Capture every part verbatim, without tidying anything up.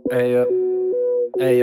Ej, ej,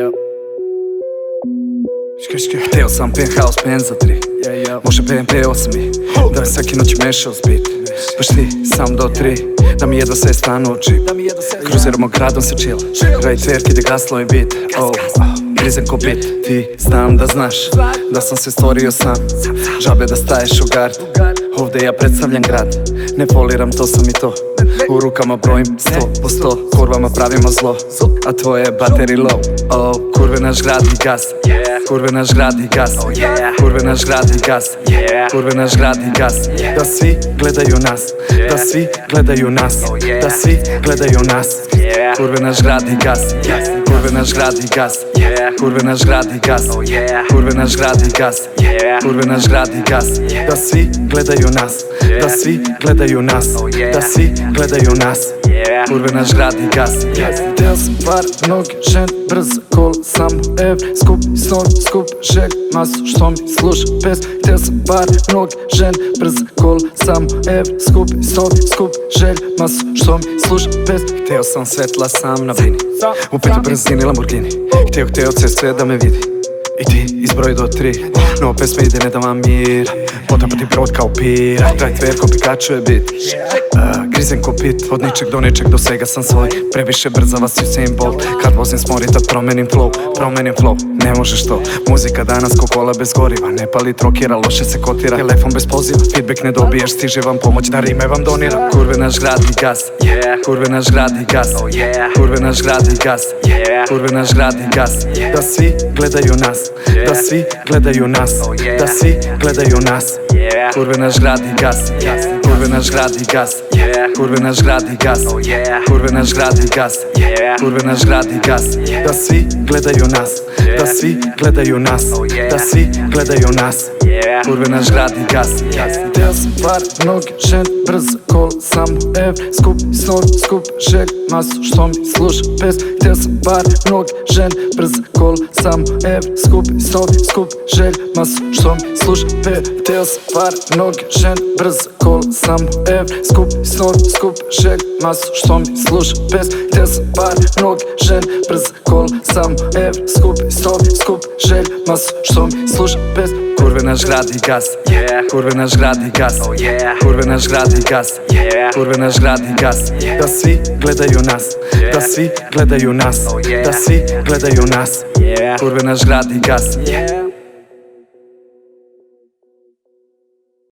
ške, ške. Hteo sam penthouse, pen za tri, može B M P osam i da je svaki noć mešao zbit. Baš ti, sam do tri, da mi jedva sve stanu u džip. Kruziramo gradom se chill, raj tverki da gaslo i bit. Oh, grizem ko bit, ti znam da znaš da sam se stvorio sam. Žabe da staješ u gard, ovde ja predstavljam grad. Ne foliram, to sam i to, u rukama brojim sto po sto. Kurvama pravimo zlo, a tvoje je battery low. Oh, kurve naš grad i gas, kurve naš grad i gas, kurve naš grad i gas, kurve naš grad i gas. Da svi gledaju nas, da svi gledaju nas, da svi gledaju nas. Kurve naš grad i gas, kurve naš grad i gas, kurve naš grad i gas, kurve naš grad i gas, kurve naš grad i gas. Da svi gledaju nas, da svi gledaju nas, da svi gledaju nas. Kurve naš grad i gas. Htio sam par noge, žen, brz kol, samo ev. Skup snov, skup žeg, masu što mi sluša pes. Htio sam par noge, žen, brz kol, samo ev. Skup snov, skup žeg, masu što mi sluša pes. Htio sam svetla sam na bini, u petoj brzini Lamborghini. Htio, htio ceo sve da me vidi i ti izbroj do tri. No pesme ide ne da vam mir, potapati brod kao pira. Traj tver ko Pikachu je bit, uh, grizem ko pit. Od ničeg do ničeg do svega sam svoj, previše brza vas Usain Bolt. Kad vozim smori tad promenim flow, promenim flow. Ne možeš to, muzika danas ko kola bez goriva. Ne pali trokira, loše se kotira, telefon bez poziva. Feedback ne dobiješ, stiže vam pomoć da rime vam donira. Kurve naš grad i gas, kurve naš grad i gas, kurve naš grad i gas, kurve naš grad i gas. Da svi gledaju nas, da svi gledaju nas, da svi gledaju nas. Kurve naš grad i gas, kurve naš grad i gas, kurve naš grad i gas, kurve naš grad i gas, kurve naš grad i gas. Da svi gledaju nas, da svi gledaju nas, da svi gledaju nas. Kurve naš grad i gas. Htio sam par noge, žen, brz kol, samo ev. Skup snov, skup žeg, masu što mi sluša pes. Htio sam par noge, žen, brz kol, samo ev. Skup snov, skup žeg, masu što mi sluša pes. Htio sam par noge, žen, brz kol, samo ev. Skup snov, skup žeg, masu što mi sluša pes. Htio sam par noge, žen, brz kol, samo ev. Skup snov, skup žeg, masu što mi sluša pes. Kurve naš grad i gas, kurve naš grad i gas, kurve naš grad i gas, kurve naš grad i gas. Da svi gledaju nas, da svi gledaju nas, da svi gledaju nas. Kurve naš grad i gas.